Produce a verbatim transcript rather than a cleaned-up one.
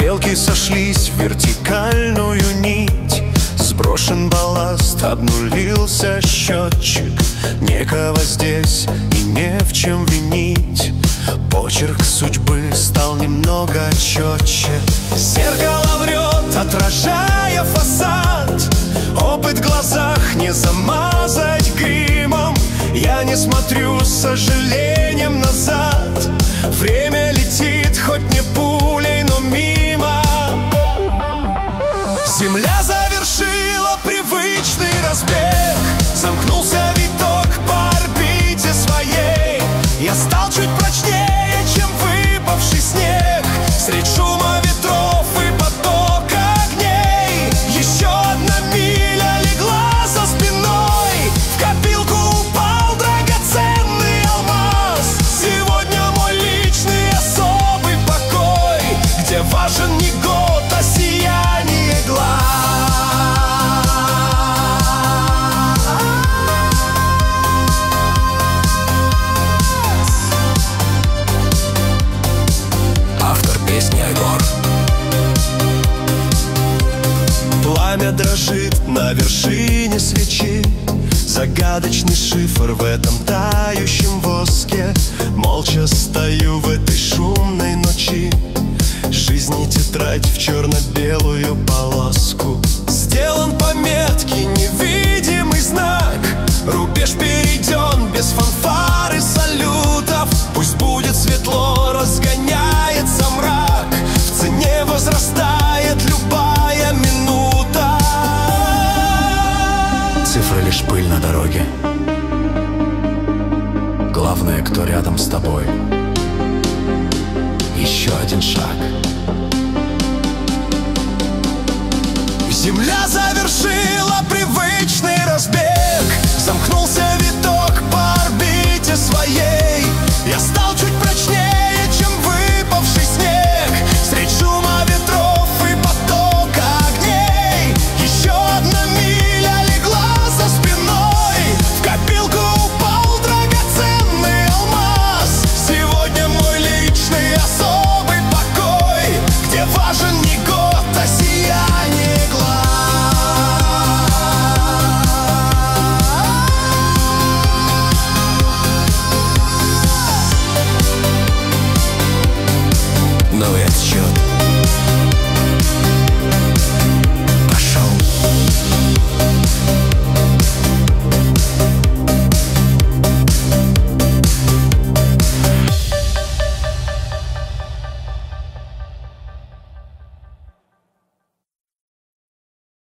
Стрелки сошлись в вертикальную нить. Сброшен балласт, обнулился счетчик. Некого здесь и не в чем винить. Почерк судьбы стал немного четче. Зеркало врет, отражая фасад. Опыт в глазах не замазать гримом. Я не смотрю с сожалением назад. Время летит, хоть не пулей, но мимо. Земля завершила привычный разбег. Замкнулся виток по орбите своей. Я стал чуть прочнее, чем выпавший снег. Средь шума ветров и потока огней. Еще одна миля легла за спиной. В копилку упал драгоценный алмаз. Сегодня мой личный особый покой, где важен не год, а сияние глаз. Пламя дрожит на вершине свечи. Загадочный шифр в этом тающем воске. Молча стою в этой шумной ночи. Жизни тетрадь в черно-белую полоску. Сделан по метке невидимый знак. Рубеж перейден без фанфар и салютов. Пусть будет светло, разгоняется мрак. В цене возрастает любая минута. Цифры лишь пыль на дороге. Главное, кто рядом с тобой. Еще один шаг. Земля завершила привычный разбег. Замкнулся виток по орбите своей. Я стал чуть прочнее, чем выпавший снег. Средь шума ветров и потока огней. Еще одна миля легла за спиной. В копилку упал драгоценный алмаз. Сегодня мой личный особый покой, где важен не год, а сияние глаз. Новый отсчет.